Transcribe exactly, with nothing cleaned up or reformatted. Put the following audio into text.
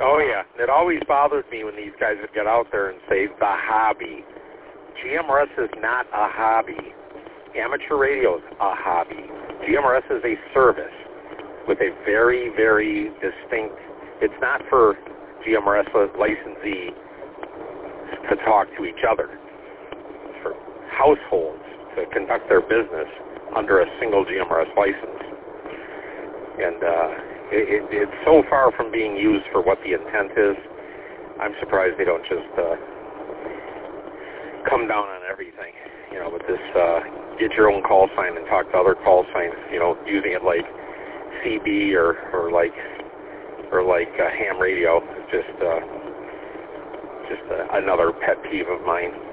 Oh, yeah. It always bothers me when these guys would get out there and say, the hobby. G M R S is not a hobby. Amateur radio is a hobby. G M R S is a service with a very, very distinct, it's not for G M R S licensee to talk to each other. It's for households to conduct their business under a single G M R S license. And uh, it, it, it's so far from being used for what the intent is. I'm surprised they don't just uh, come down on everything. You know, with this uh, get your own call sign and talk to other call signs, you know, using it like C B or, or like or like uh, ham radio. It's just uh, just uh, another pet peeve of mine.